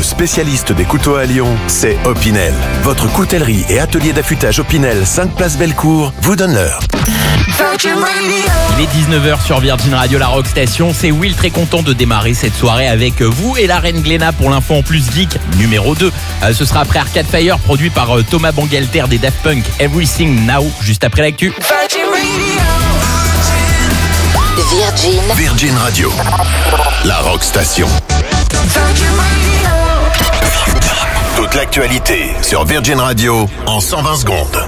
spécialiste des couteaux à Lyon, c'est Opinel. Votre coutellerie et atelier d'affûtage Opinel 5 Place Bellecour vous donne l'heure. Il est 19h sur Virgin Radio, la Rock Station. C'est Will, très content de démarrer cette soirée avec vous et la reine Gléna pour l'info en plus geek numéro 2. Ce sera après Arcade Fire, produit par Thomas Bangalter des Daft Punk, Everything Now, juste après l'actu. Virgin Radio, la Rock Station. Toute l'actualité sur Virgin Radio en 120 secondes.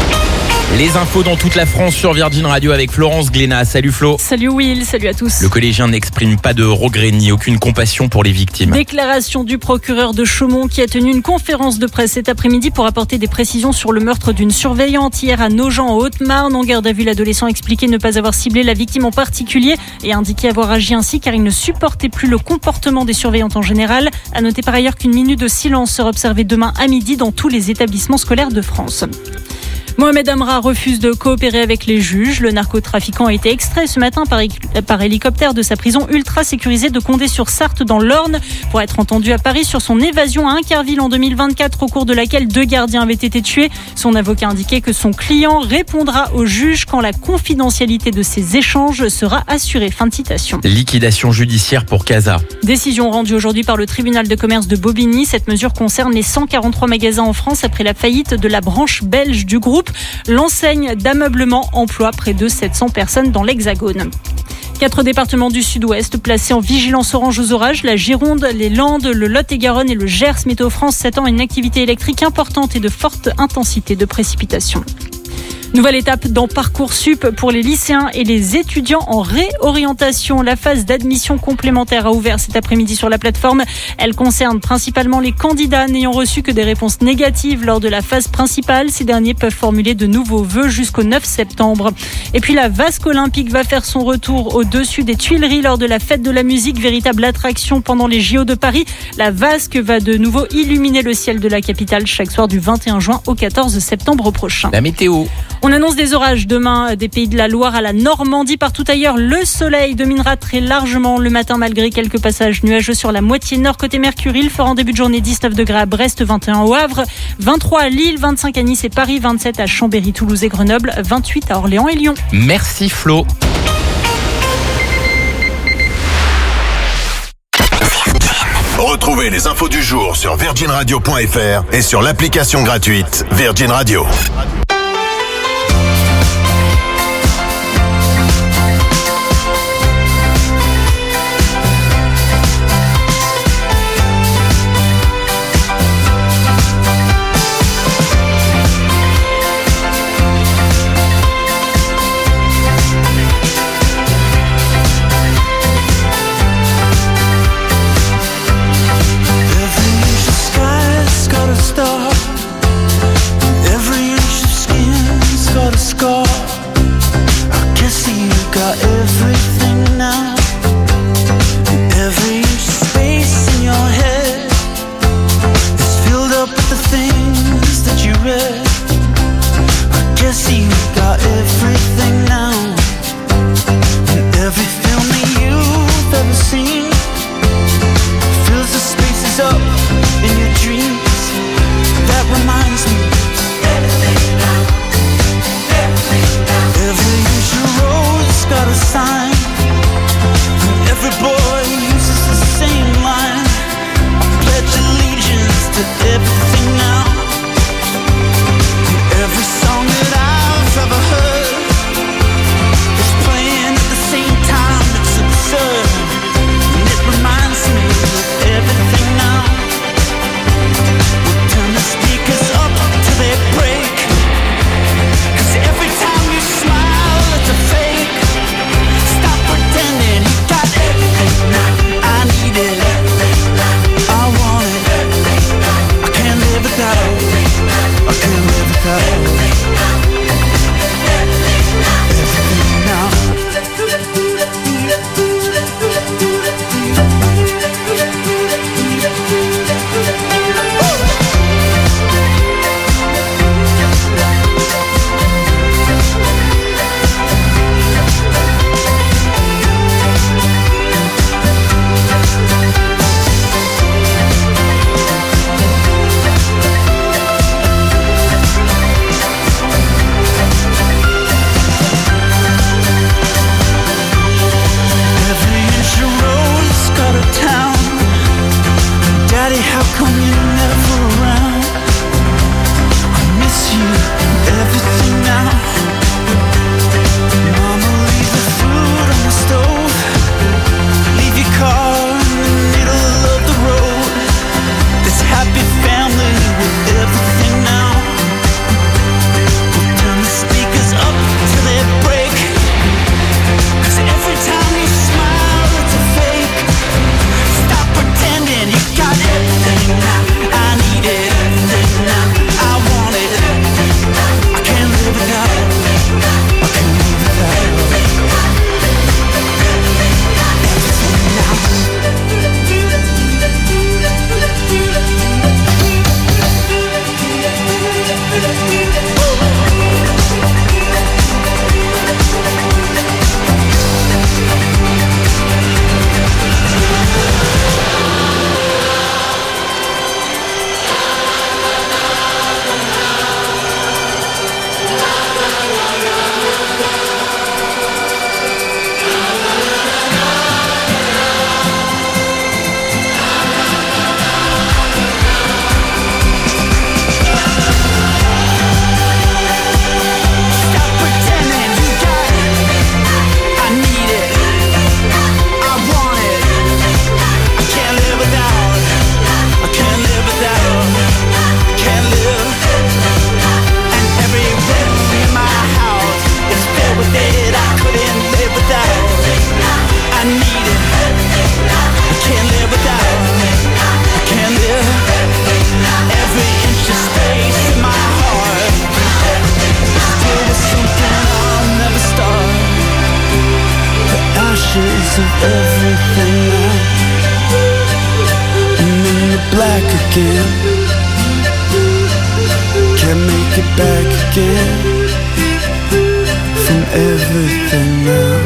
Les infos dans toute la France sur Virgin Radio avec Florence Gléna. Salut Flo. Salut Will, salut à tous. Le collégien n'exprime pas de regret ni aucune compassion pour les victimes. Déclaration du procureur de Chaumont qui a tenu une conférence de presse cet après-midi pour apporter des précisions sur le meurtre d'une surveillante hier à Nogent en Haute-Marne. En garde à vue, l'adolescent expliquait ne pas avoir ciblé la victime en particulier et indiqué avoir agi ainsi car il ne supportait plus le comportement des surveillantes en général. À noter par ailleurs qu'une minute de silence sera observée demain à midi dans tous les établissements scolaires de France. Mohamed Amra refuse de coopérer avec les juges. Le narcotrafiquant a été extrait ce matin par hélicoptère de sa prison ultra sécurisée de Condé-sur-Sarthe dans l'Orne pour être entendu à Paris sur son évasion à Incarville en 2024 au cours de laquelle 2 gardiens avaient été tués. Son avocat indiquait que son client répondra au juge quand la confidentialité de ces échanges sera assurée. Fin de citation. Liquidation judiciaire pour Casa. Décision rendue aujourd'hui par le tribunal de commerce de Bobigny. Cette mesure concerne les 143 magasins en France après la faillite de la branche belge du groupe. L'enseigne d'ameublement emploie près de 700 personnes dans l'Hexagone. 4 départements du sud-ouest placés en vigilance orange aux orages. La Gironde, les Landes, le Lot-et-Garonne et le Gers. Météo France s'attend à une activité électrique importante et de forte intensité de précipitations. Nouvelle étape dans Parcoursup pour les lycéens et les étudiants en réorientation. La phase d'admission complémentaire a ouvert cet après-midi sur la plateforme. Elle concerne principalement les candidats n'ayant reçu que des réponses négatives lors de la phase principale. Ces derniers peuvent formuler de nouveaux vœux jusqu'au 9 septembre. Et puis la Vasque olympique va faire son retour au-dessus des Tuileries lors de la fête de la musique, véritable attraction pendant les JO de Paris. La Vasque va de nouveau illuminer le ciel de la capitale chaque soir du 21 juin au 14 septembre prochain. La météo. On annonce des orages demain des Pays de la Loire à la Normandie. Partout ailleurs, le soleil dominera très largement le matin malgré quelques passages nuageux sur la moitié nord. Côté Mercure, il fera en début de journée 19 degrés à Brest, 21 au Havre, 23 à Lille, 25 à Nice et Paris, 27 à Chambéry, Toulouse et Grenoble, 28 à Orléans et Lyon. Merci Flo. Retrouvez les infos du jour sur virginradio.fr et sur l'application gratuite Virgin Radio. Every inch of come you're never around? I miss you, everything now. Mama, leave the food on the stove. Leave your car in the middle of the road. This happy family with everything now. We'll turn the speakers up till they break. 'Cause every time you smile it's a fake. Stop pretending you got everything now. I need everything now. I want it. I can't live without it. I can't live without it. Everything now. Stop pretending you got it. I need it. I want it. I can't live without it. I can't live without it. I can't live. And every room in my house is filled with it. I couldn't live without it. I need it. I can't live without it. I can't live. Every inch of space in my heart still with something I'll never start. The ashes of everything now, and then the black again. Can't make it back again from everything now.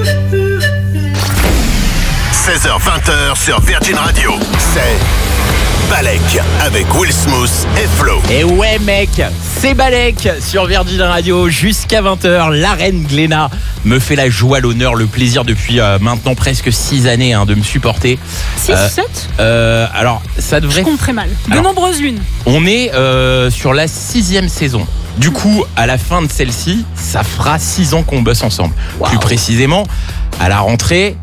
16h-20h sur Virgin Radio. C'est Balek avec Will Smooth et Flo. Et ouais mec, c'est Balek sur Virgin Radio jusqu'à 20h. La reine Gléna me fait la joie, l'honneur, le plaisir depuis maintenant presque 6 années de me supporter. 6 ou 7 Alors ça devrait... Je compte très mal. De Alors, nombreuses lunes. On est sur la 6e saison. Du coup, à la fin de celle-ci, ça fera 6 ans qu'on bosse ensemble. Wow. Plus précisément, à la rentrée,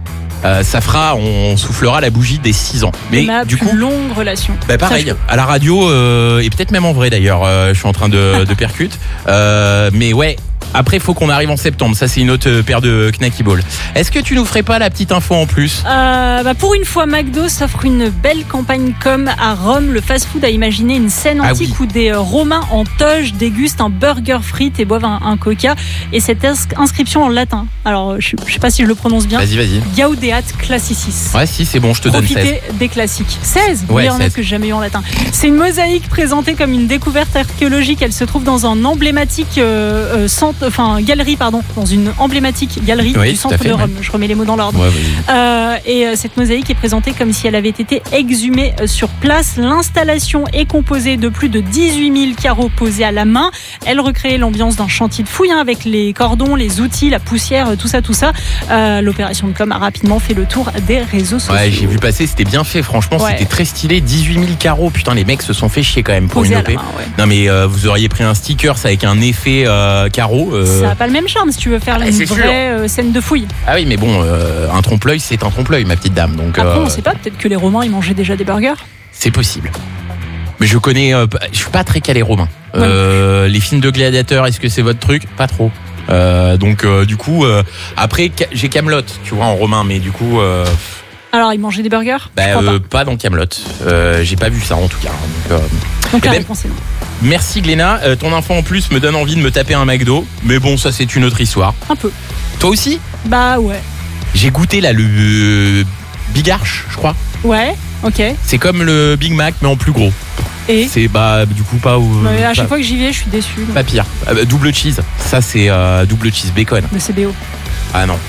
on soufflera la bougie des 6 ans. Mais Ma du plus coup, longue relation. pareil, Sache-le. à la radio et peut-être même en vrai d'ailleurs, je suis en train de percute. Mais ouais. Après, il faut qu'on arrive en septembre. Ça, c'est une autre paire de knacky ball. Est-ce que tu nous ferais pas la petite info en plus ? Pour une fois, McDo s'offre une belle campagne com à Rome. Le fast-food a imaginé une scène Ah antique oui. où des Romains en toge dégustent un burger frites et boivent un coca. Et cette inscription en latin, alors je sais pas si je le prononce bien, Vas-y. Gaudeat Classicis. Ouais, si, c'est bon, je te donne 16. Profitez des classiques. 16 Ouais, Oui, il y en a 16. que j'ai jamais eu en latin. C'est une mosaïque présentée comme une découverte archéologique. Elle se trouve dans un emblématique galerie, dans une emblématique galerie Oui, du tout à centre fait, de ouais. Rome. Je remets les mots dans l'ordre. Ouais, vas-y. Cette mosaïque est présentée comme si elle avait été exhumée sur place. L'installation est composée de plus de 18 000 carreaux posés à la main. Elle recrée l'ambiance d'un chantier de fouilles avec les cordons, les outils, la poussière, tout ça. L'opération de com a rapidement fait le tour des réseaux sociaux. Ouais, j'ai vu passer, c'était bien fait, franchement, Ouais. c'était très stylé. 18 000 carreaux, putain, les mecs se sont fait chier quand même pour Posés une à OP. la main, ouais. Non, mais vous auriez pris un sticker avec un effet carreau. Ça n'a pas le même charme si tu veux faire bah, une c'est vraie scène de fouille. Ah oui, mais bon, un trompe-l'œil, c'est un trompe-l'œil, ma petite dame. Donc, Après, on sait pas, peut-être que les Romains ils mangeaient déjà des burgers. c'est possible. Mais je connais, je suis pas très calé romain. Les films de gladiateurs, est-ce que c'est votre truc ? Pas trop. Du coup, après, j'ai Kaamelott, tu vois, en romain, mais du coup, Alors, ils mangeaient des burgers ? Je crois pas dans Kaamelott. J'ai pas vu ça en tout cas. Donc la ben, réponse est non. Merci Gléna, ton info en plus me donne envie de me taper un McDo, mais bon, ça c'est une autre histoire. Un peu. Toi aussi ? Bah ouais. J'ai goûté là le Big Arch, je crois. Ouais, ok. C'est comme le Big Mac mais en plus gros. Et C'est du coup pas mais à chaque pas, fois que j'y vais, je suis déçue. pas pire. Double cheese, ça c'est double cheese bacon. De CBO. Ah non.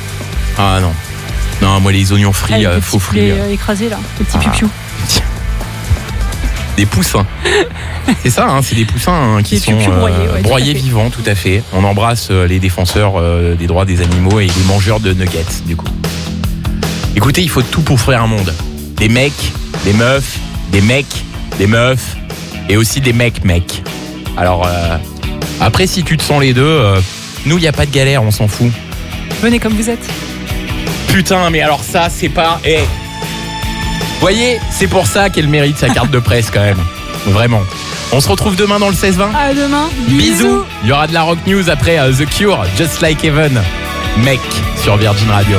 Non, moi les oignons frits, Avec les faux petits frits. poulets écrasés là, les petits Ah. pipiou. Des poussins. C'est ça, c'est des poussins qui Des sont piou-piou broyés, ouais, tout à broyés fait. vivants, tout à fait. On embrasse les défenseurs des droits des animaux et les mangeurs de nuggets, du coup. Écoutez, il faut tout pour faire un monde. Des mecs, des meufs, des mecs, des meufs et aussi des mecs. Alors, après, si tu te sens les deux, nous, il n'y a pas de galère, on s'en fout. Venez comme vous êtes. Putain, mais alors ça, c'est pas... voyez, c'est pour ça qu'elle mérite sa carte de presse quand même. Vraiment. On se retrouve demain dans le 16-20. À demain. Bisous. Il y aura de la rock news après The Cure, Just Like Heaven. Mec, sur Virgin Radio.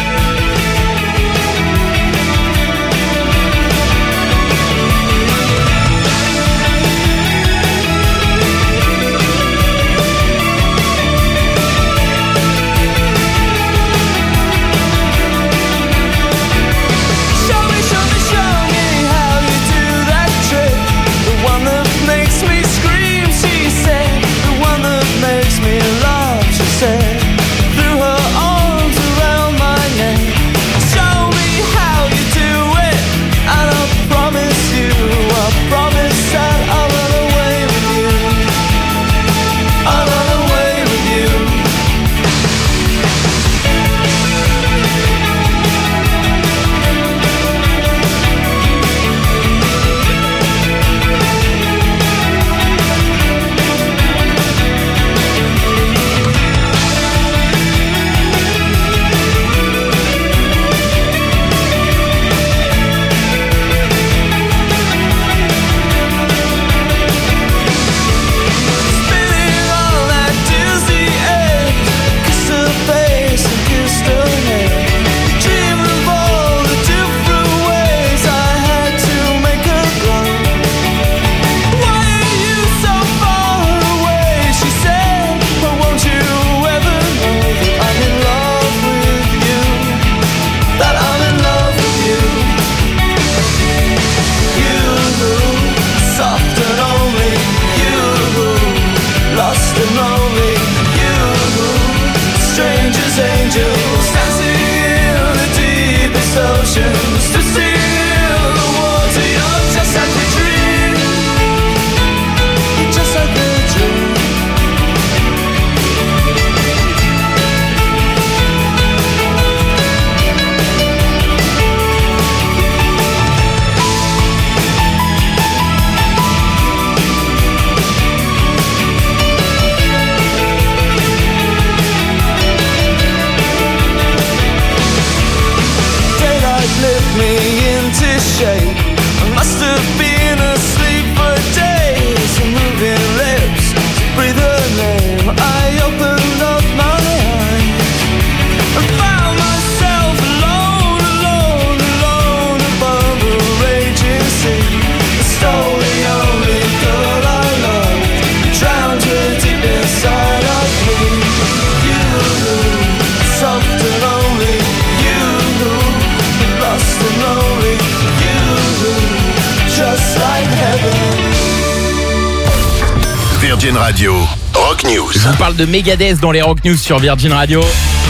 Virgin Radio, Rock News. Je vous parle de Megadeth dans les Rock News sur Virgin Radio.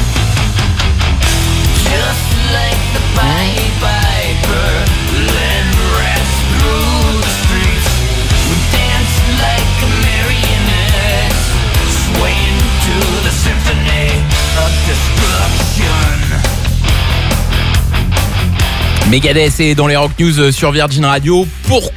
Megadeth est dans les Rock News sur Virgin Radio. Pourquoi ?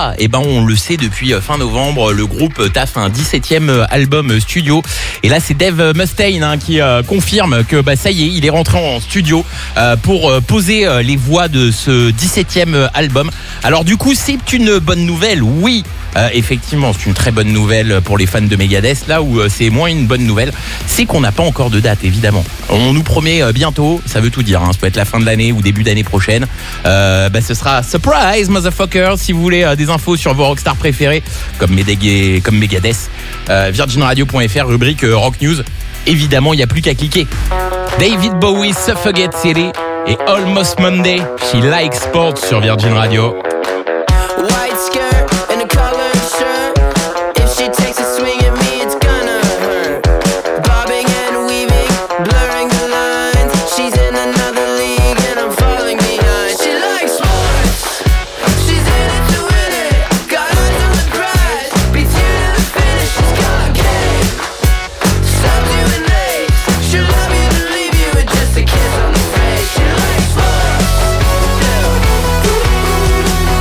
Eh ben, on le sait depuis fin novembre, le groupe taffe un 17e album studio. Et là, c'est Dave Mustaine qui confirme que ça y est, il est rentré en studio pour poser les voix de ce 17e album. Alors du coup, c'est une bonne nouvelle, oui. Effectivement, c'est une très bonne nouvelle pour les fans de Megadeth. Là où c'est moins une bonne nouvelle, c'est qu'on n'a pas encore de date, évidemment. On nous promet bientôt, ça veut tout dire, ça peut être la fin de l'année ou début d'année prochaine. Ce sera surprise, motherfucker. Si vous voulez des infos sur vos rockstars préférés, comme Megadeth, virginradio.fr, rubrique Rock News. Évidemment, il n'y a plus qu'à cliquer. David Bowie, Suffragette City et Almost Monday, She Likes Sports sur Virgin Radio. White skirt and a colored shirt. If she takes a swing at me, it's gonna hurt. Bobbing and weaving, blurring the lines. She's in another league and I'm falling behind. She likes sports. She's in it to win it. Got eyes on the prize. Beats you to the finish. She's got game. Stops you in late. She'll love you to leave you with just a kiss on the face. She likes sports.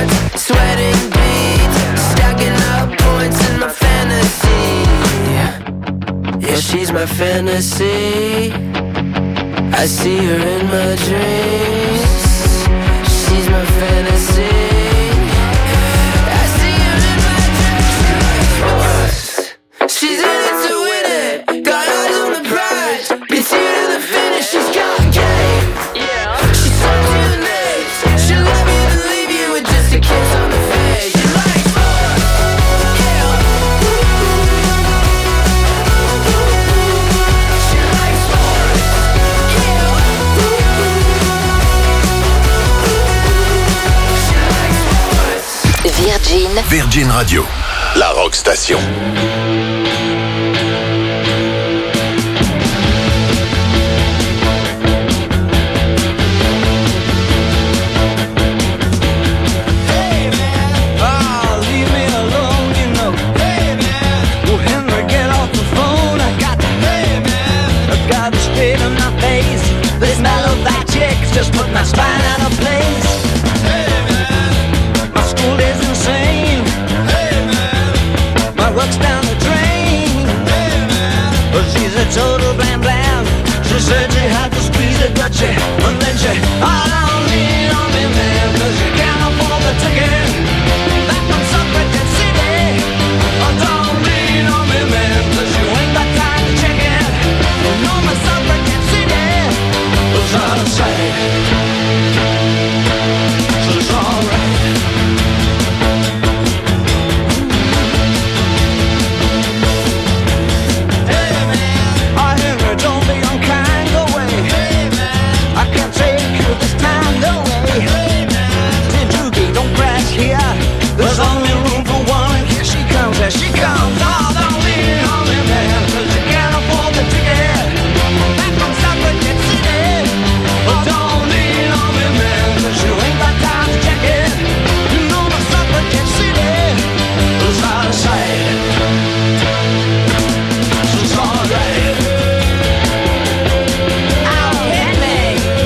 cards, sweating beads, stacking up points in my fantasy. Yeah, she's my fantasy. I see her in my dreams. She's my fantasy. I see her in my dreams. She's in it to win it. Got eyes on the prize. Beats you to the finish. She's got game. She serves you the names. She'll love you and leave you with just a kiss on the face. She likes sports. Yeah. She likes sports. Yeah. She likes sports. Virgin Radio, la rock station. Just put my spine out of place. Hey man, my school is insane. Hey man, my work's down the drain. Hey man, but she's a total blam blam. She said she had to squeeze it, but she, and then she, I don't lean on me, man, 'cause you can't afford the ticket. Back from Suffragette City. I don't lean on me, man, 'cause you ain't got time to check it. No, my Suffragette City was out of sight. There's only room for one, here she comes, there she comes. Oh, don't lean on me, man, 'cause you can't afford the ticket. Back from Suffragette City. Oh, don't lean on me, man, 'cause you ain't got time to check it. You know my Suffragette City is out of sight. She's alright. Out hit me.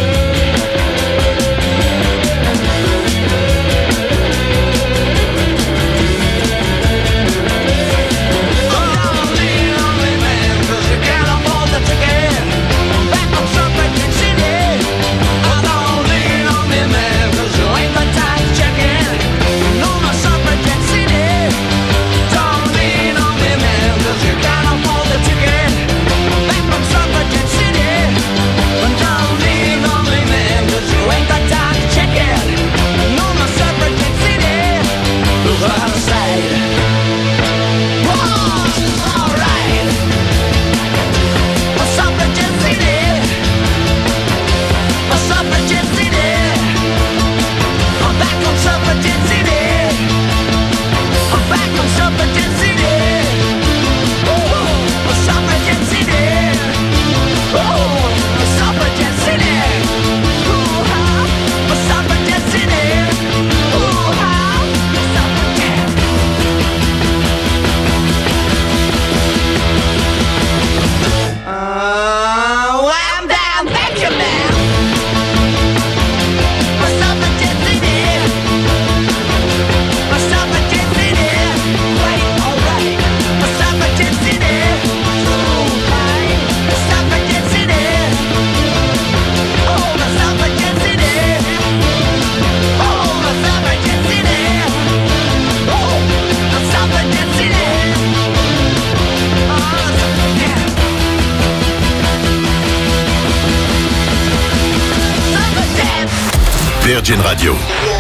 Virgin Radio,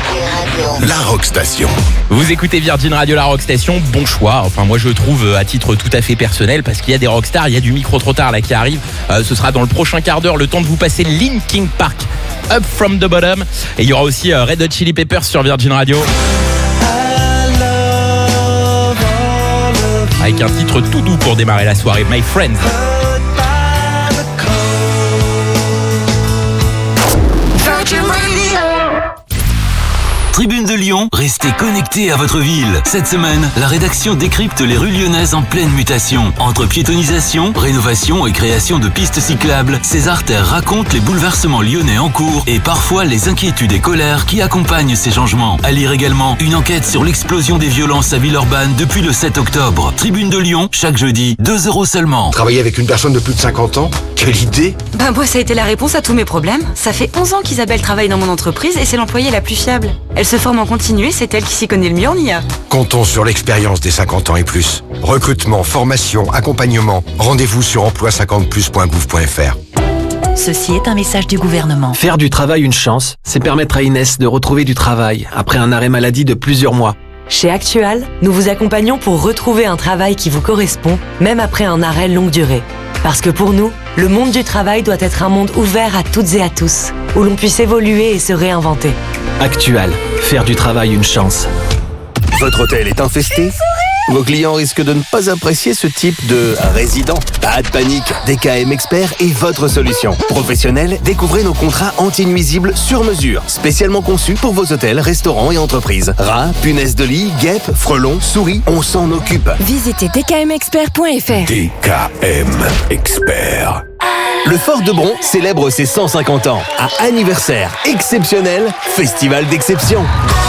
la rock station. Vous écoutez Virgin Radio, la rock station. Bon choix, enfin moi je trouve à titre tout à fait personnel, parce qu'il y a des rockstars, il y a du micro trop tard là qui arrive. Ce sera dans le prochain quart d'heure, le temps de vous passer Linkin Park, Up From The Bottom. Et il y aura aussi Red Hot Chili Peppers sur Virgin Radio, avec un titre tout doux pour démarrer la soirée, My Friends. Tribune de Lyon, restez connectés à votre ville. Cette semaine, la rédaction décrypte les rues lyonnaises en pleine mutation. Entre piétonisation, rénovation et création de pistes cyclables, ces artères racontent les bouleversements lyonnais en cours et parfois les inquiétudes et colères qui accompagnent ces changements. À lire également une enquête sur l'explosion des violences à Villeurbanne depuis le 7 octobre. Tribune de Lyon, chaque jeudi, 2 € seulement. Travailler avec une personne de plus de 50 ans? Quelle idée! Moi, ça a été la réponse à tous mes problèmes. Ça fait 11 ans qu'Isabelle travaille dans mon entreprise et c'est l'employée la plus fiable. Elle se forme en continu et c'est elle qui s'y connaît le mieux en IA. Comptons sur l'expérience des 50 ans et plus. Recrutement, formation, accompagnement. Rendez-vous sur emploi50plus.gouv.fr. Ceci est un message du gouvernement. Faire du travail une chance, c'est permettre à Inès de retrouver du travail après un arrêt maladie de plusieurs mois. Chez Actual, nous vous accompagnons pour retrouver un travail qui vous correspond, même après un arrêt longue durée. Parce que pour nous, le monde du travail doit être un monde ouvert à toutes et à tous, où l'on puisse évoluer et se réinventer. Actual, faire du travail une chance. Votre hôtel est infesté? Vos clients risquent de ne pas apprécier ce type de résident. Pas de panique, DKM Expert est votre solution. Professionnels, découvrez nos contrats anti-nuisibles sur mesure, spécialement conçus pour vos hôtels, restaurants et entreprises. Rats, punaises de lit, guêpes, frelons, souris, on s'en occupe. Visitez dkmexpert.fr. DKM Expert. Le Fort de Bron célèbre ses 150 ans. À anniversaire exceptionnel, festival d'exception.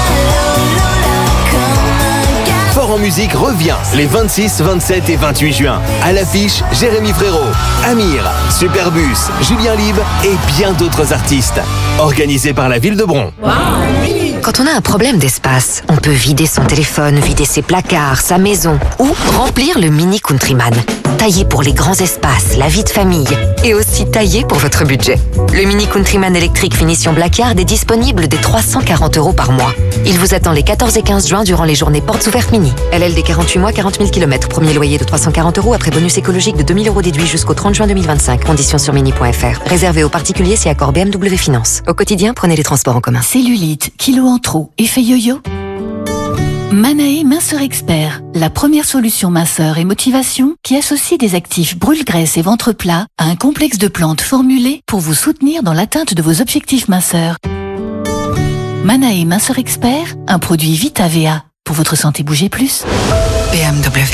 Fort en musique revient les 26, 27 et 28 juin. À l'affiche, Jérémy Frérot, Amir, Superbus, Julien Lib et bien d'autres artistes. Organisé par la ville de Bron. Quand on a un problème d'espace, on peut vider son téléphone, vider ses placards, sa maison ou remplir le Mini Countryman. Taillé pour les grands espaces, la vie de famille et aussi taillé pour votre budget. Le Mini Countryman électrique finition Blackard est disponible dès 340 € par mois. Il vous attend les 14 et 15 juin durant les journées portes ouvertes mini. LLD 48 mois, 40 000 km. Premier loyer de 340 € après bonus écologique de 2 000 € déduit jusqu'au 30 juin 2025. Conditions sur mini.fr. Réservé aux particuliers si accord BMW Finance. Au quotidien, prenez les transports en commun. Cellulite, kilos en trop, effet yo-yo. Manae Minceur Expert, la première solution minceur et motivation qui associe des actifs brûle-graisse et ventre plat à un complexe de plantes formulées pour vous soutenir dans l'atteinte de vos objectifs minceurs. Manae Minceur Expert, un produit Vita VA. Pour votre santé, bougez plus. BMW.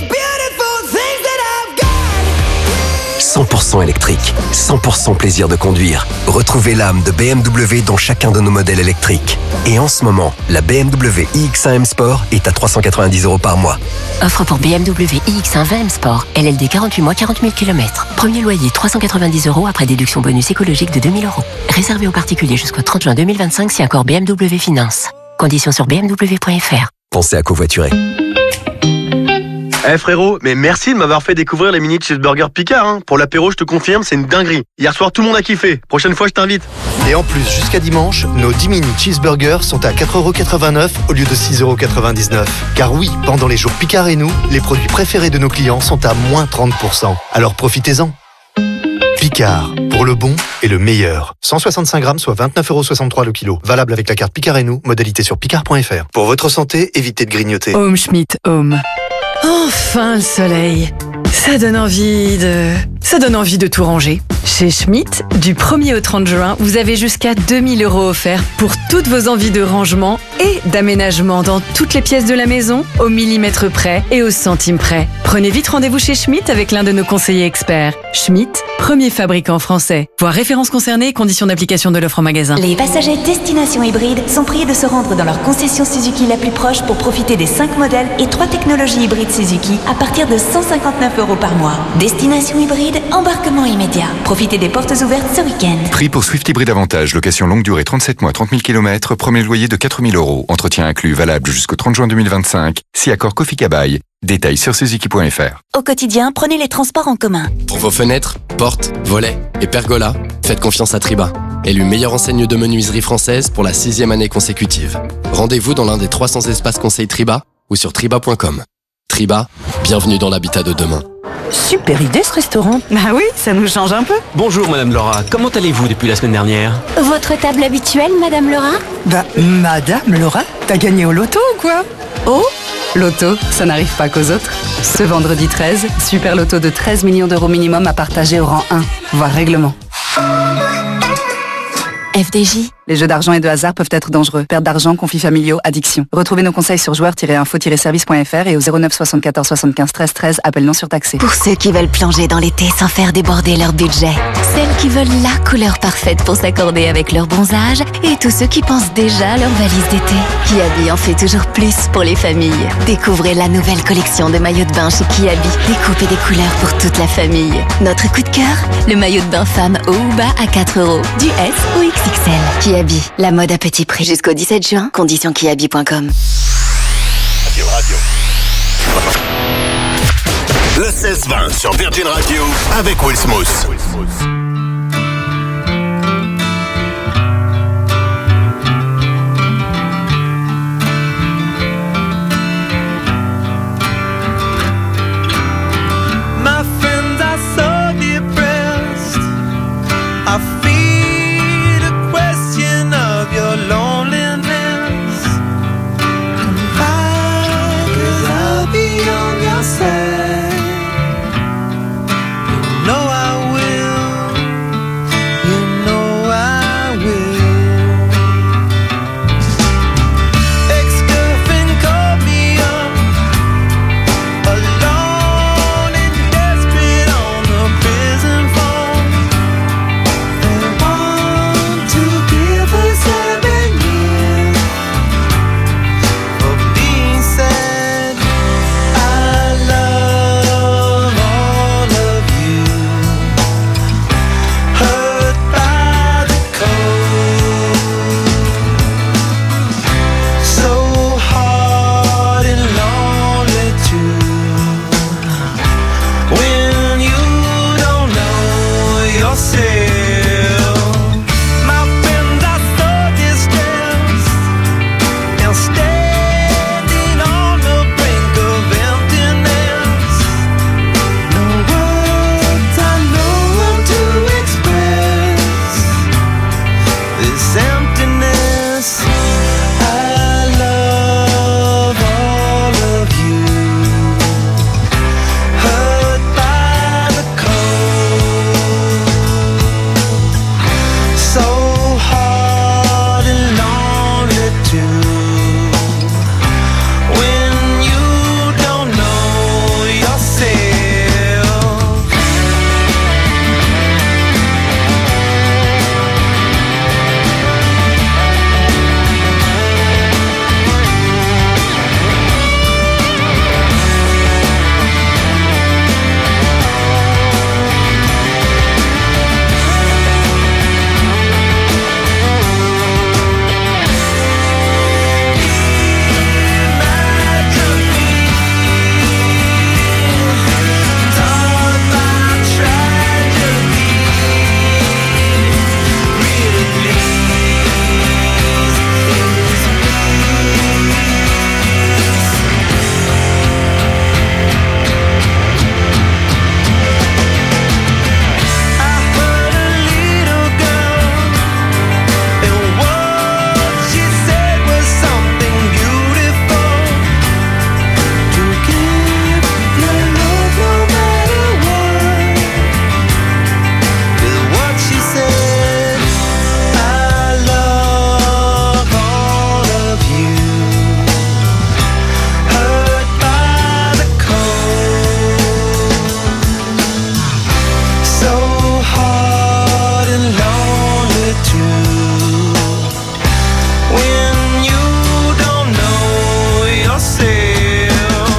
100% électrique, 100% plaisir de conduire. Retrouvez l'âme de BMW dans chacun de nos modèles électriques. Et en ce moment, la BMW iX1 M Sport est à 390 € par mois. Offre pour BMW iX1 20 M Sport. LLD 48 mois, 40 000 km. Premier loyer 390 € après déduction bonus écologique de 2 000 €. Réservé aux particuliers jusqu'au 30 juin 2025 si accord BMW Finance. Conditions sur bmw.fr. Pensez à covoiturer. Frérot, mais merci de m'avoir fait découvrir les mini cheeseburgers Picard. Hein. Pour l'apéro, je te confirme, c'est une dinguerie. Hier soir, tout le monde a kiffé. Prochaine fois, je t'invite. Et en plus, jusqu'à dimanche, nos 10 mini cheeseburgers sont à 4,89 € au lieu de 6,99 €. Car oui, pendant les jours Picard et nous, les produits préférés de nos clients sont à moins 30%. Alors profitez-en. Picard, pour le bon et le meilleur. 165 grammes, soit 29,63 € le kilo. Valable avec la carte Picard et nous, modalité sur picard.fr. Pour votre santé, évitez de grignoter. Home Schmidt Home. Enfin le soleil. Ça donne envie de tout ranger. Chez Schmidt, du 1er au 30 juin, vous avez jusqu'à 2 000 € offerts pour toutes vos envies de rangement et d'aménagement dans toutes les pièces de la maison, au millimètre près et au centime près. Prenez vite rendez-vous chez Schmidt avec l'un de nos conseillers experts. Schmidt, premier fabricant français. Voir références concernées et conditions d'application de l'offre en magasin. Les passagers destination hybride sont priés de se rendre dans leur concession Suzuki la plus proche pour profiter des 5 modèles et 3 technologies hybrides Suzuki à partir de 159 € par mois. Destination hybride, embarquement immédiat. Profitez des portes ouvertes ce week-end. Prix pour Swift Hybride Avantage, location longue durée 37 mois, 30 000 km, premier loyer de 4 000 €. Entretien inclus, valable jusqu'au 30 juin 2025. Si accord Kofi Kabaï. Détails sur suzuki.fr. Au quotidien, prenez les transports en commun. Pour vos fenêtres, portes, volets et pergolas, faites confiance à Triba. Élu meilleure enseigne de menuiserie française pour la 6e année consécutive. Rendez-vous dans l'un des 300 espaces conseils Triba ou sur triba.com. Triba, bienvenue dans l'habitat de demain. Super idée ce restaurant. Bah oui, ça nous change un peu. Bonjour Madame Laura, comment allez-vous depuis la semaine dernière? Votre table habituelle, Madame Laura? Bah, Madame Laura, t'as gagné au loto ou quoi? Oh, loto, ça n'arrive pas qu'aux autres. Ce vendredi 13, super loto de 13 millions € minimum à partager au rang 1, voire règlement. FDJ. Les jeux d'argent et de hasard peuvent être dangereux. Perte d'argent, conflits familiaux, addiction. Retrouvez nos conseils sur joueurs-info-service.fr et au 09 74 75 13 13, appel non surtaxé. Pour ceux qui veulent plonger dans l'été sans faire déborder leur budget. Celles qui veulent la couleur parfaite pour s'accorder avec leur bronzage. Et tous ceux qui pensent déjà à leur valise d'été. Kiabi en fait toujours plus pour les familles. Découvrez la nouvelle collection de maillots de bain chez Kiabi. Des coupes et des couleurs pour toute la famille. Notre coup de cœur, le maillot de bain femme haut ou bas à 4€. Du S ou XXL. Kiabi, la mode à petit prix. Jusqu'au 17 juin, conditions kiabi.com. Le 16-20 sur Virgin Radio avec Will Smith. My friends are so depressed. I feed a question of your loneliness. Come back, 'cause I'll be on your side. You know I will. You know I will. Ex-girlfriend called me up, alone and desperate on the prison phone. They want to give her 7 years for being sad. I love all of you, hurt by the cold, so hard and lonely too. When you don't know yourself, my friends are so distressed and standing on the brink of emptiness. No words I know how to express this emptiness. I love all of you, hurt by the cold, so hard and lonely too. When you don't know yourself. Taught by tragedy, really I heard a little girl, and what she said was something beautiful. To give your love no matter what, is what she said. I love all of you, hurt by the cold, so hard and lonely too. When you don't know yourself.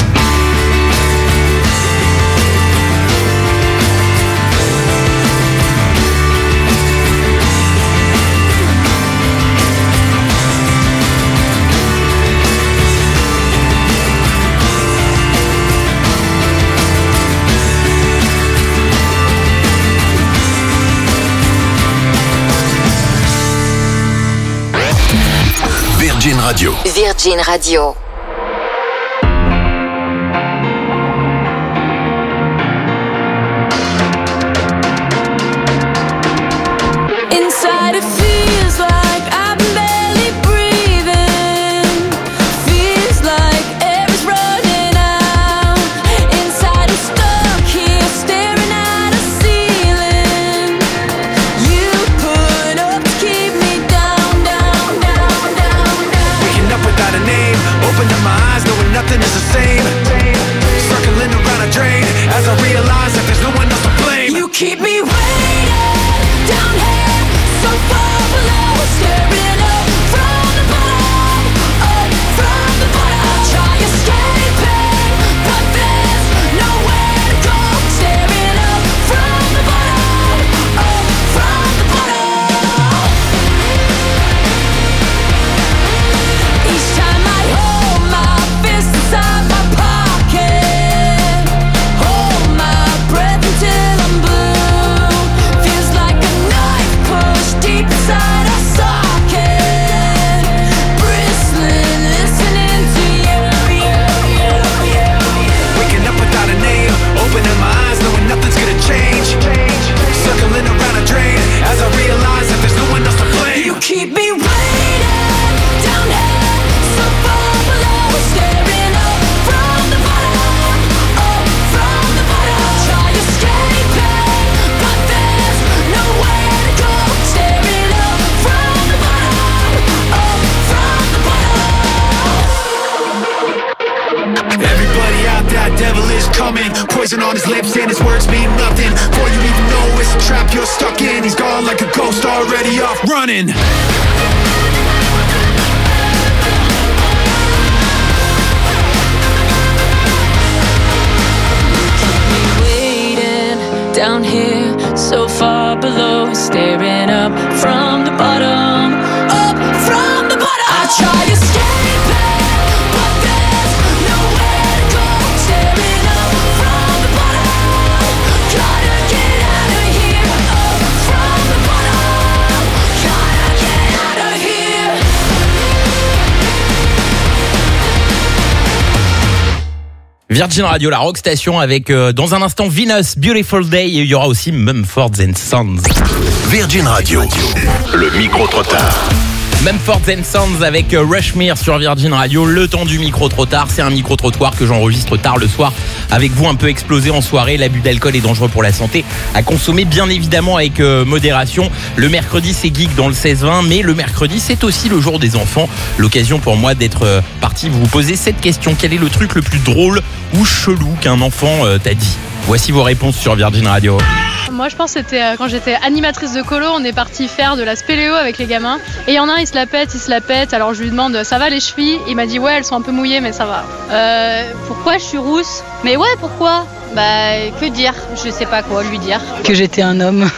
Virgin Radio. Virgin Radio. Inside it feels like I'm barely breathing. Feels like air's running out. Inside it's stuck here staring at a ceiling. You put up to keep devil is coming. Poison on his lips and his words mean nothing. Before you even know it's a trap you're stuck in. He's gone like a ghost already off running. Down here, so far below, staring up from the bottom, up from the bottom. I try to escape it, but there's nowhere to go. Staring up from the bottom, gotta get out of here. Up from the bottom, gotta get out of here. Virgin Radio, la rock station avec dans un instant Venus, Beautiful Day, et il y aura aussi Mumford & Sons. Virgin Radio, le micro-trottoir. Mumford & Sons avec Rushmere sur Virgin Radio. Le temps du micro-trottoir, c'est un micro-trottoir que j'enregistre tard le soir avec vous, un peu explosé en soirée. L'abus d'alcool est dangereux pour la santé, à consommer bien évidemment avec modération. Le mercredi c'est geek dans le 16-20, mais le mercredi c'est aussi le jour des enfants. L'occasion pour moi d'être parti vous poser cette question: quel est le truc le plus drôle ou chelou qu'un enfant t'a dit? Voici vos réponses sur Virgin Radio. Moi je pense que c'était quand j'étais animatrice de colo, on est parti faire de la spéléo avec les gamins. Et il y en a un, il se la pète, alors je lui demande ça va les chevilles? Il m'a dit ouais, elles sont un peu mouillées mais ça va. Pourquoi je suis rousse? Mais ouais, pourquoi? Bah que dire? Je sais pas quoi lui dire. Que j'étais un homme.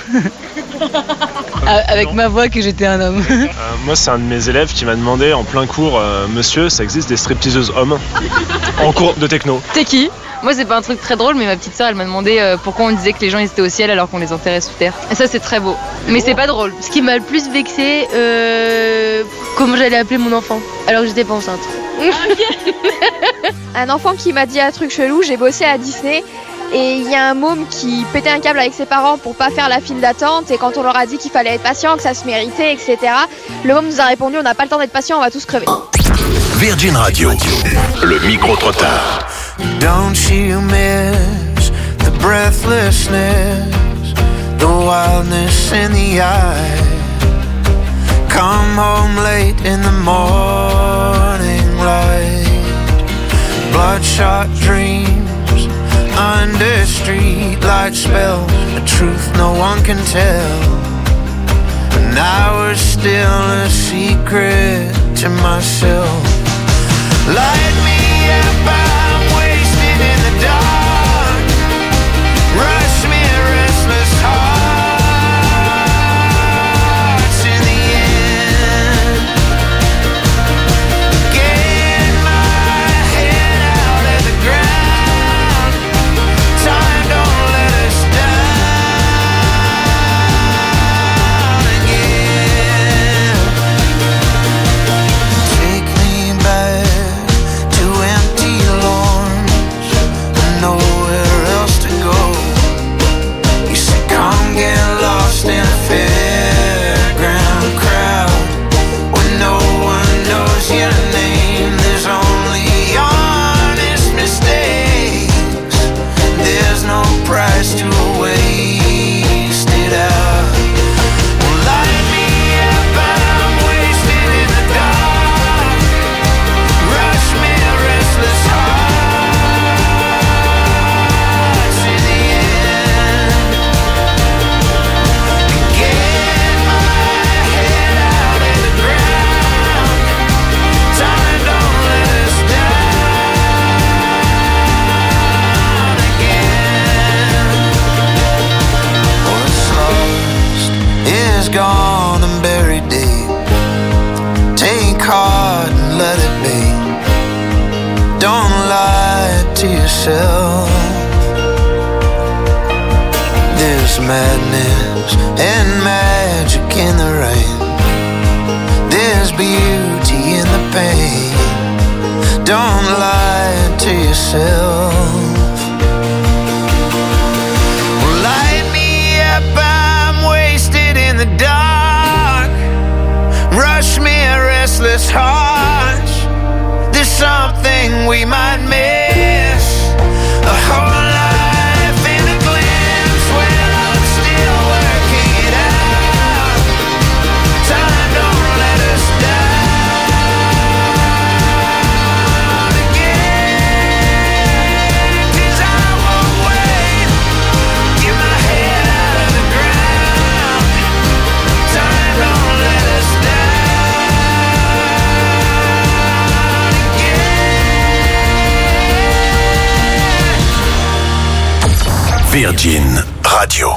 Avec ma voix, que j'étais un homme. Moi c'est un de mes élèves qui m'a demandé en plein cours, monsieur, ça existe des stripteaseuses hommes en cours de techno? T'es qui? Moi c'est pas un truc très drôle, mais ma petite sœur elle m'a demandé pourquoi on disait que les gens étaient au ciel alors qu'on les enterrait sous terre. Et ça c'est très beau, mais c'est pas drôle. Ce qui m'a le plus vexé, comment j'allais appeler mon enfant alors que j'étais pas enceinte. Un enfant qui m'a dit un truc chelou, j'ai bossé à Disney. Et il y a un môme qui pétait un câble avec ses parents pour pas faire la file d'attente. Et quand on leur a dit qu'il fallait être patient, que ça se méritait, etc., le môme nous a répondu: on n'a pas le temps d'être patient, on va tous crever. Virgin Radio, le micro-trottoir. Don't you miss the breathlessness, the wildness in the eye? Come home late in the morning light, bloodshot dreams under streetlight spells, a truth no one can tell. And I was still a secret to myself. Light me up, I'm wasted in the dark. Rush me, restless hearts in the end. Get my head out of the ground. Time don't let us down again. Take me back to empty lawns and nowhere else to go. You said come get lost in a fairground crowd where no one knows your name. There's only honest mistakes. There's no price to waste it out. Well, light me up, I'm wasted in the dark. Rush me, restless hearts in the end. Get my head out of the ground. Time don't let us down again. What's lost is gone and buried deep. Take heart and let it be. Don't lie to yourself. There's madness and magic in the rain. There's beauty in the pain. Don't lie to yourself. Well, light me up, I'm wasted in the dark. Rush me, a restless heart. There's something we might miss. A whole life in a glimpse. Well, I'm still working it out. Time don't let us down again. Virgin Radio.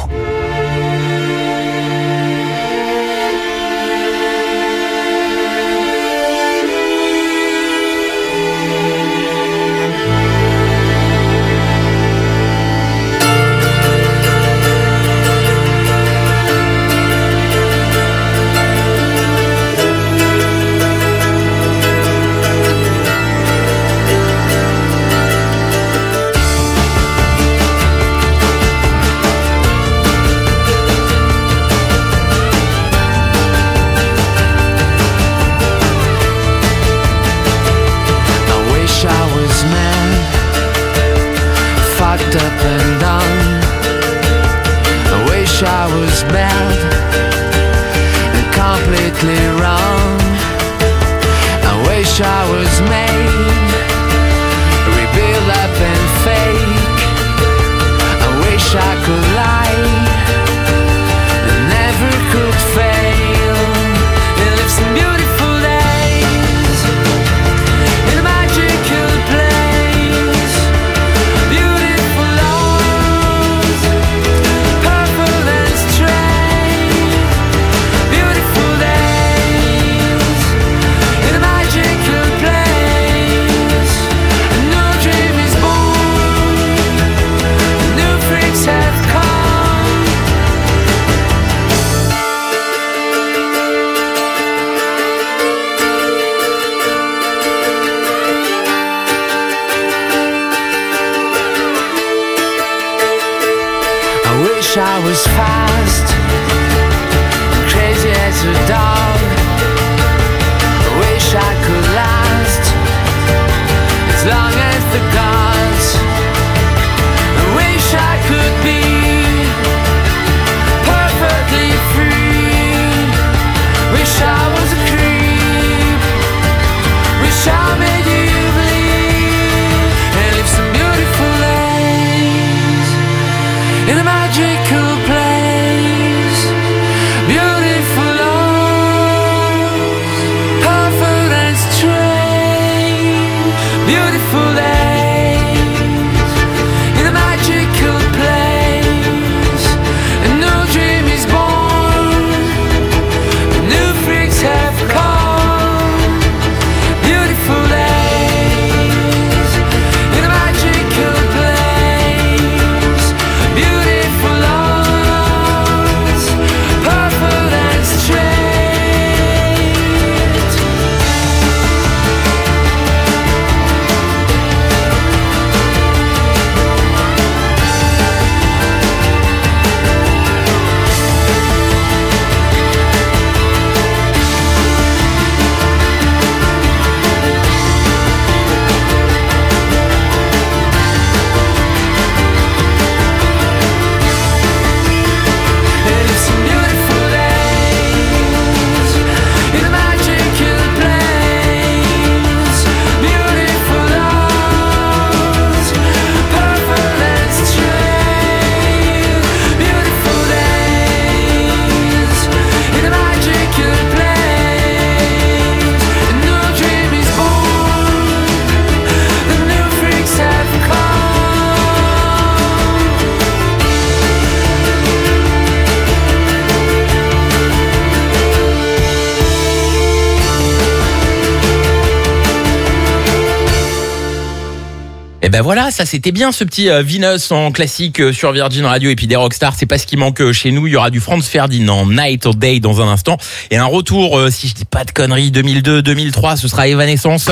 Ben voilà, ça c'était bien ce petit Venus en classique sur Virgin Radio et puis des rockstars, c'est pas ce qui manque chez nous. Il y aura du Franz Ferdinand, Night or Day dans un instant et un retour, si je dis pas de conneries, 2002-2003, ce sera Evanescence.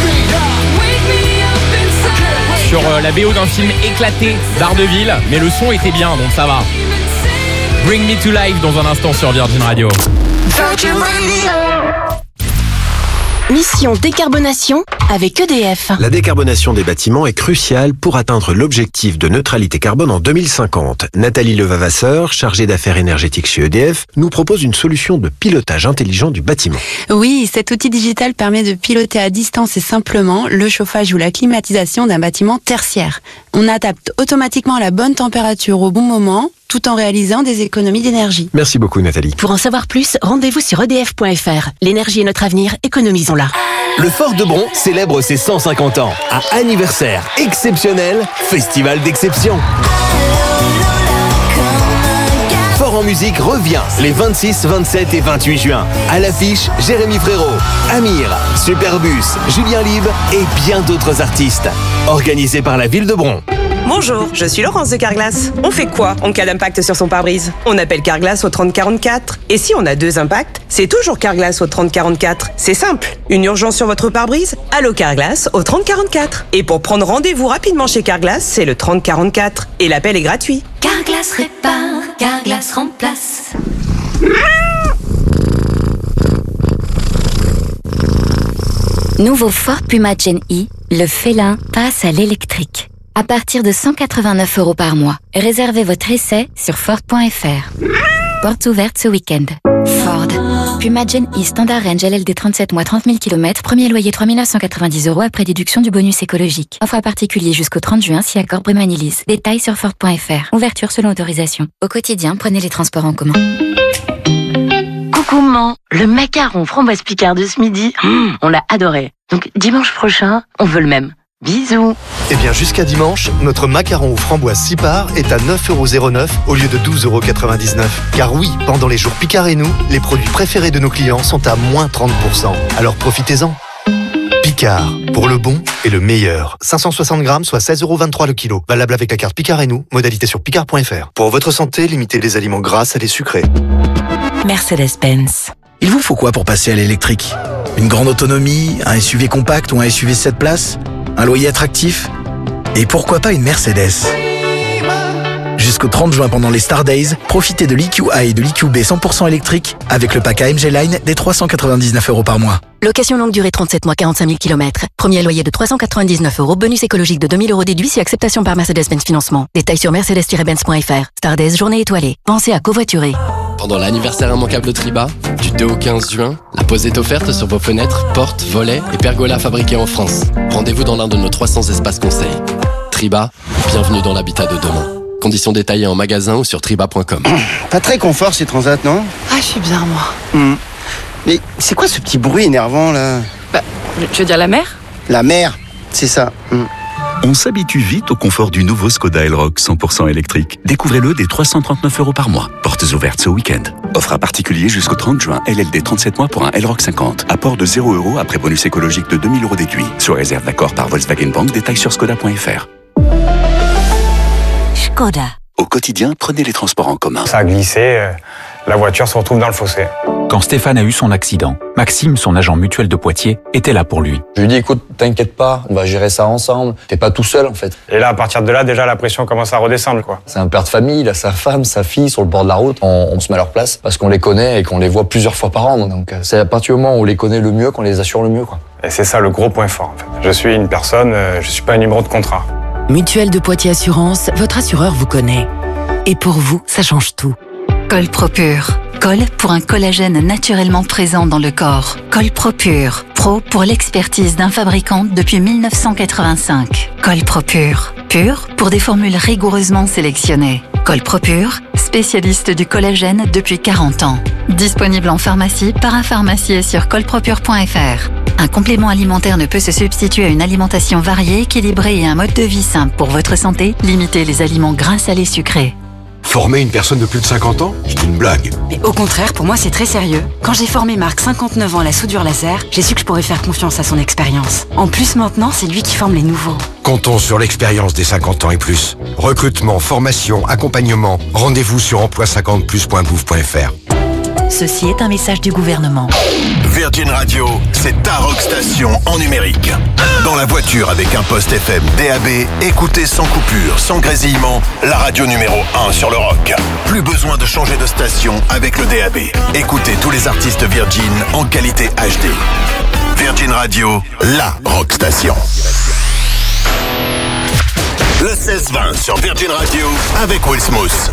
Sur la BO d'un film éclaté d'Ardeville, mais le son était bien donc ça va. Bring Me to Life dans un instant sur Virgin Radio. Virgin Radio. Mission décarbonation avec EDF. La décarbonation des bâtiments est cruciale pour atteindre l'objectif de neutralité carbone en 2050. Nathalie Levavasseur, chargée d'affaires énergétiques chez EDF, nous propose une solution de pilotage intelligent du bâtiment. Oui, cet outil digital permet de piloter à distance et simplement le chauffage ou la climatisation d'un bâtiment tertiaire. On adapte automatiquement la bonne température au bon moment, tout en réalisant des économies d'énergie. Merci beaucoup Nathalie. Pour en savoir plus, rendez-vous sur edf.fr. L'énergie est notre avenir, économisons-la. Le Fort de Bron célèbre ses 150 ans. À anniversaire exceptionnel, festival d'exception. Fort en musique revient les 26, 27 et 28 juin. À l'affiche, Jérémy Frérot, Amir, Superbus, Julien Libre et bien d'autres artistes. Organisé par la ville de Bron. Bonjour, je suis Laurence de Carglass. On fait quoi en cas d'impact sur son pare-brise? On appelle Carglass au 3044. Et si on a 2 impacts, c'est toujours Carglass au 3044. C'est simple. Une urgence sur votre pare-brise? Allô Carglass au 3044. Et pour prendre rendez-vous rapidement chez Carglass, c'est le 3044. Et l'appel est gratuit. Carglass répare, Carglass remplace. Nouveau Ford Puma Gen E, le félin passe à l'électrique. À partir de 189 € par mois. Réservez votre essai sur Ford.fr. Portes ouvertes ce week-end. Ford. Puma Gen E Standard Range LLD 37 mois 30 000 km. Premier loyer 3 990 € après déduction du bonus écologique. Offre à particulier jusqu'au 30 juin si accord Brémanilise. Détails sur Ford.fr. Ouverture selon autorisation. Au quotidien, prenez les transports en commun. Coucou maman, le macaron framboise Picard de ce midi, on l'a adoré. Donc dimanche prochain, on veut le même. Bisous. Eh bien, jusqu'à dimanche, notre macaron aux framboises 6 parts est à 9,09 € au lieu de 12,99 €. Car oui, pendant les jours Picard et nous, les produits préférés de nos clients sont à moins 30%. Alors profitez-en. Picard, pour le bon et le meilleur. 560 grammes, soit 16,23 € le kilo. Valable avec la carte Picard et nous. Modalité sur picard.fr. Pour votre santé, limitez les aliments gras, salés, sucrés. Mercedes-Benz. Il vous faut quoi pour passer à l'électrique? Une grande autonomie, un SUV compact ou un SUV 7 places? Un loyer attractif? Et pourquoi pas une Mercedes? Jusqu'au 30 juin pendant les Star Days, profitez de l'EQA et de l'EQB 100% électrique avec le pack AMG Line des 399 € par mois. Location longue durée 37 mois 45 000 km. Premier loyer de 399 €. Bonus écologique de 2000 € déduit si acceptation par Mercedes-Benz Financement. Détails sur mercedes-benz.fr. Star Days, journée étoilée. Pensez à covoiturer. Pendant l'anniversaire immanquable de Triba, du 2 au 15 juin, la pose est offerte sur vos fenêtres, portes, volets et pergolas fabriqués en France. Rendez-vous dans l'un de nos 300 espaces conseils. Triba, bienvenue dans l'habitat de demain. Conditions détaillées en magasin ou sur triba.com. Pas très confort ces transats, non? Ah, je suis bien, moi. Mais c'est quoi ce petit bruit énervant, là? Bah, je veux dire la mer? La mer, c'est ça. On s'habitue vite au confort du nouveau Skoda Elroq 100% électrique. Découvrez-le dès 339 € par mois. Portes ouvertes ce week-end. Offre à particulier jusqu'au 30 juin. LLD 37 mois pour un Elroq 50. Apport de 0 € après bonus écologique de 2000 € déduit. Sous réserve d'accord par Volkswagen Bank. Détails sur skoda.fr. Skoda. Au quotidien, prenez les transports en commun. Ça a glissé, la voiture se retrouve dans le fossé. Quand Stéphane a eu son accident, Maxime, son agent mutuel de Poitiers, était là pour lui. Je lui ai dit, écoute, t'inquiète pas, on va gérer ça ensemble. T'es pas tout seul, en fait. Et là, à partir de là, déjà, la pression commence à redescendre, quoi. C'est un père de famille, il a sa femme, sa fille sur le bord de la route. On se met à leur place parce qu'on les connaît et qu'on les voit plusieurs fois par an. Donc, c'est à partir du moment où on les connaît le mieux qu'on les assure le mieux, quoi. Et c'est ça le gros point fort, en fait. Je suis une personne, je suis pas un numéro de contrat. Mutuelle de Poitiers Assurance, votre assureur vous connaît. Et pour vous, ça change tout. Colpropure. Col pour un collagène naturellement présent dans le corps. Colpropure. Pro pour l'expertise d'un fabricant depuis 1985. Colpropure. Pur pour des formules rigoureusement sélectionnées. Colpropure, spécialiste du collagène depuis 40 ans. Disponible en pharmacie, parapharmacie et sur colpropure.fr. Un complément alimentaire ne peut se substituer à une alimentation variée, équilibrée et un mode de vie simple. Pour votre santé, limitez les aliments gras, salés, sucrés. Former une personne de plus de 50 ans, c'est une blague. Mais au contraire, pour moi, c'est très sérieux. Quand j'ai formé Marc, 59 ans, à la soudure laser, j'ai su que je pourrais faire confiance à son expérience. En plus, maintenant, c'est lui qui forme les nouveaux. Comptons sur l'expérience des 50 ans et plus. Recrutement, formation, accompagnement. Rendez-vous sur emploi50plus.gouv.fr. Ceci est un message du gouvernement. Virgin Radio, c'est ta rock station en numérique. Dans la voiture avec un poste FM DAB, écoutez sans coupure, sans grésillement, la radio numéro 1 sur le rock. Plus besoin de changer de station avec le DAB. Écoutez tous les artistes Virgin en qualité HD. Virgin Radio, la rock station. Le 16-20 sur Virgin Radio avec Will Smith.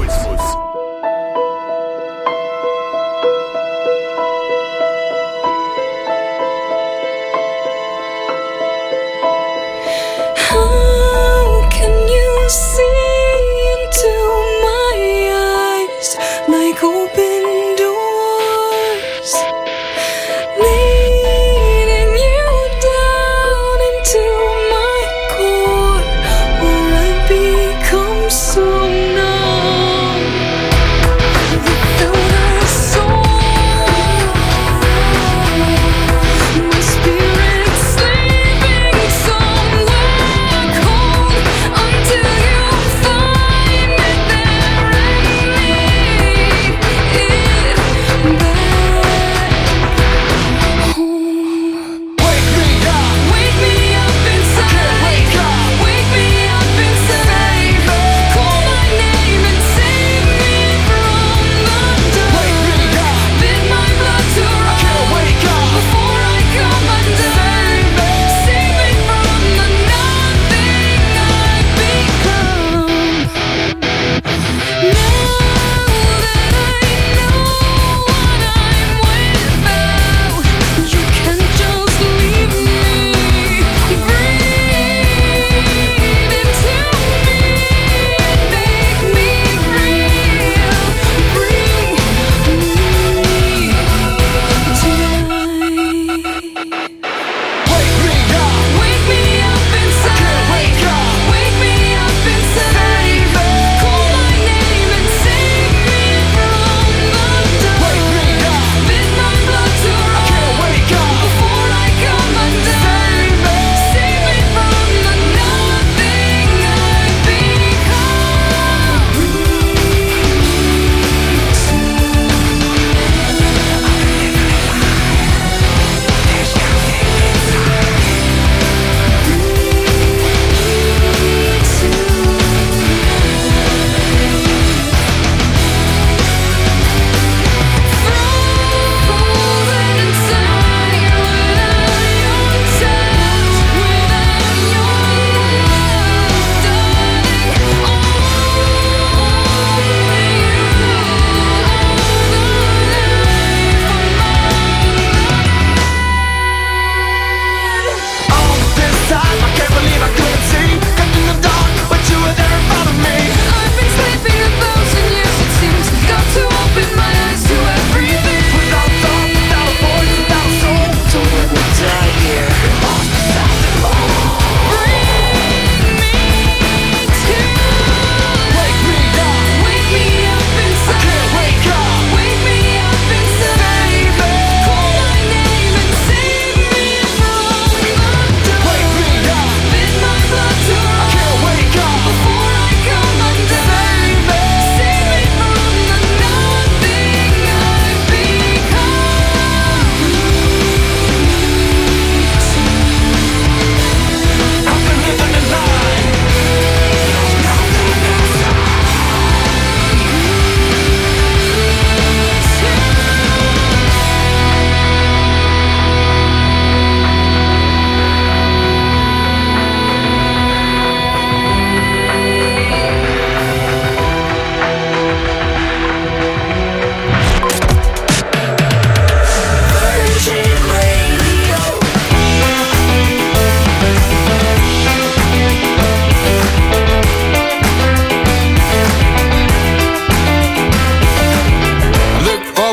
Like open doors, leading you down into my core, where I become so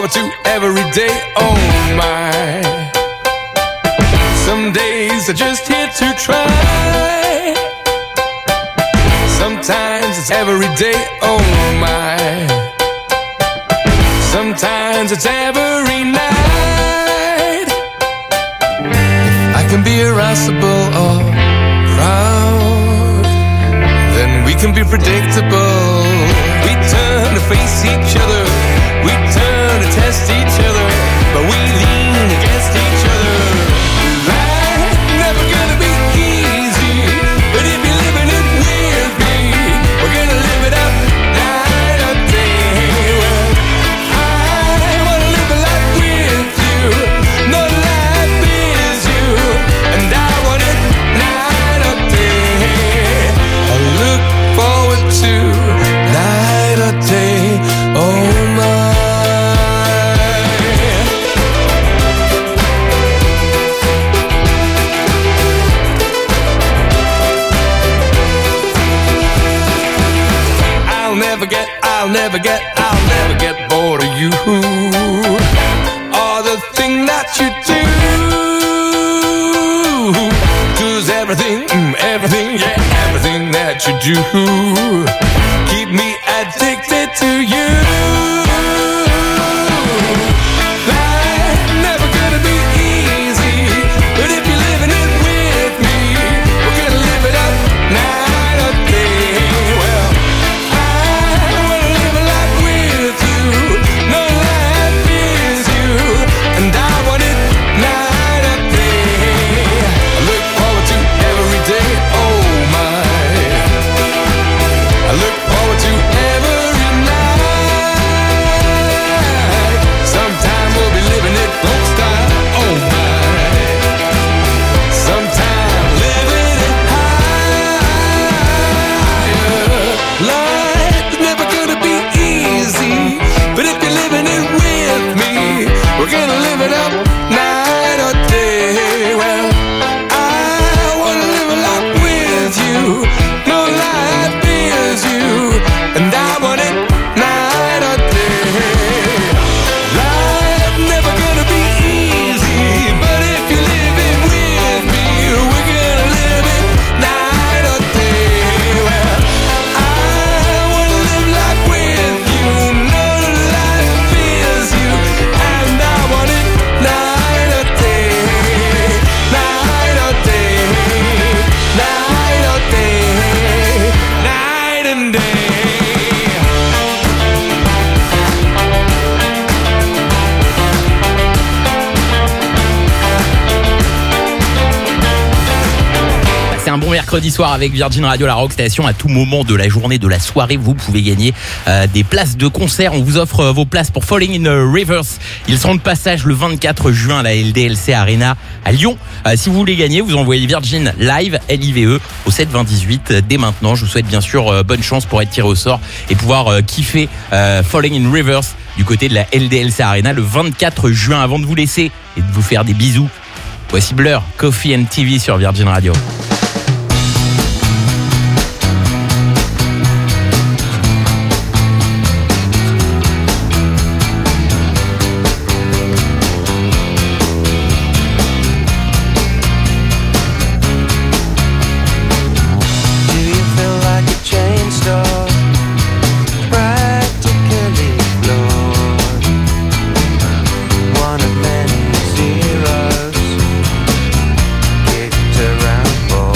forward to every day, oh my. Some days are just here to try. Sometimes it's every day, oh my. Sometimes it's every night. If I can be irascible or proud, then we can be predictable. We turn to face each other, we turn to test each other, but we lean against each other. Life never gonna be easy, but if you're living it with me, we're gonna live it up night or day. Well, I wanna live a life with you, no life is you, and I want it night or day. I look forward to night or day, oh my. I'll never get bored of you or the thing that you do. 'Cause everything that you do keep me addicted to you. Life never gonna be easy, but if you're living it with me, we're gonna live it up night or day. Well, I wanna live a life with you, no life is you, and I want it night or day. I look forward to every day, oh my. I look forward to every night. Sometime we'll be living it folk style, oh my. Sometime living it higher. Life's never gonna be easy, but if you're living it with me, we're gonna live it up night or day. Well, I wanna live a life with you, no life is you, and I want it night or day. Life never gonna be easy, but if you live it with me, we're gonna live it night or day. Well, I wanna live life with you, no life is you, and I want it night or day, night or day, night or day, night and day. C'est un bon mercredi soir avec Virgin Radio, la Rock Station. À tout moment de la journée, de la soirée, vous pouvez gagner des places de concert. On vous offre vos places pour Falling in a Reverse. Ils seront de passage le 24 juin à la LDLC Arena à Lyon. Si vous voulez gagner, vous envoyez Virgin Live, L-I-V-E, au 7 20 18 dès maintenant. Je vous souhaite bien sûr bonne chance pour être tiré au sort et pouvoir kiffer Falling in Reverse du côté de la LDLC Arena le 24 juin. Avant de vous laisser et de vous faire des bisous, voici Blur, Coffee and TV sur Virgin Radio. Do you feel like a chain store? Practically floored. One of many zeros kicked around for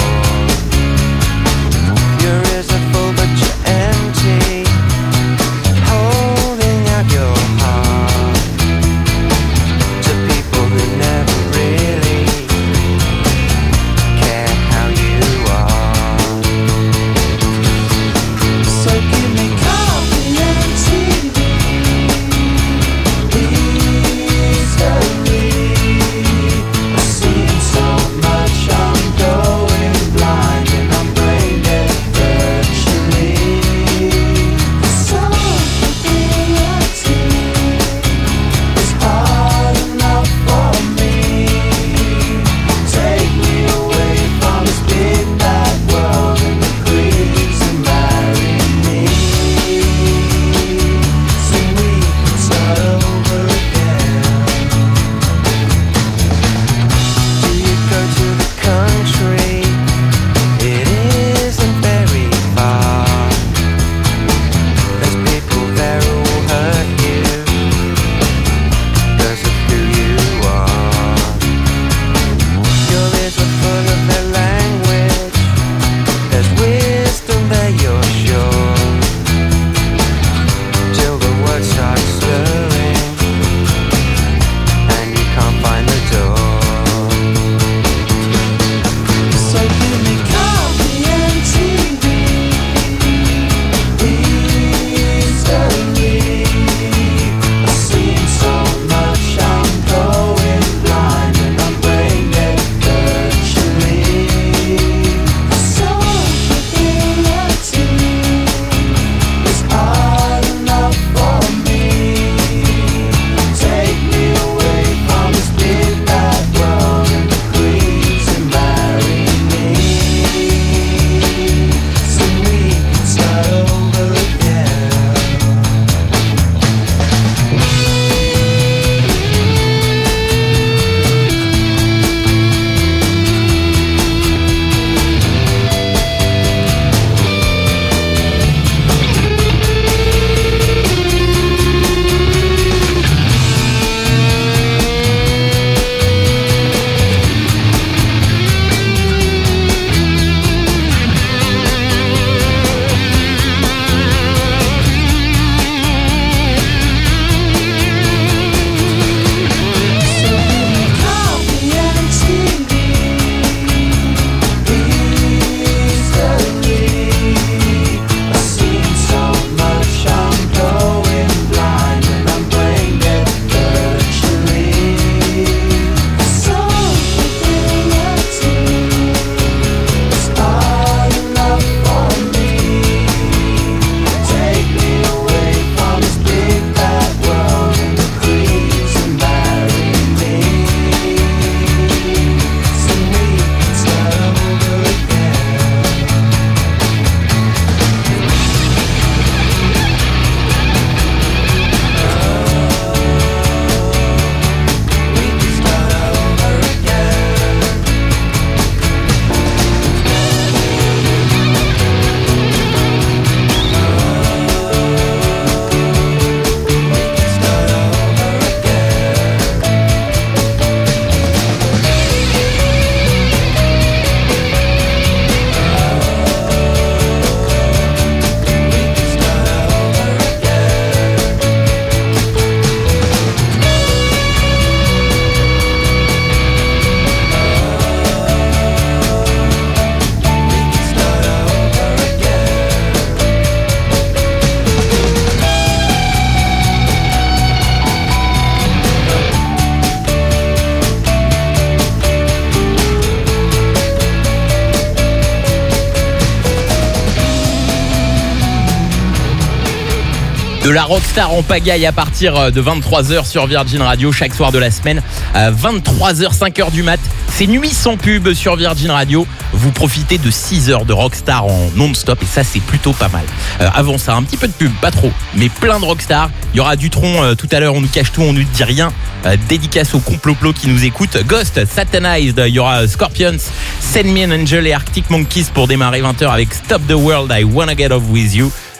De la rockstar en pagaille à partir de 23h sur Virgin Radio chaque soir de la semaine. 23h, 5h du mat. C'est nuit sans pub sur Virgin Radio. Vous profitez de 6 heures de rockstar en non-stop et ça c'est plutôt pas mal. Avant ça, un petit peu de pub, pas trop, mais plein de rockstar. Il y aura Dutronc tout à l'heure, on nous cache tout, on nous dit rien. Dédicace au complot qui nous écoute. Ghost, Satanized, il y aura Scorpions, Send Me an Angel et Arctic Monkeys pour démarrer 20h avec Stop the World, I Wanna Get Off With You.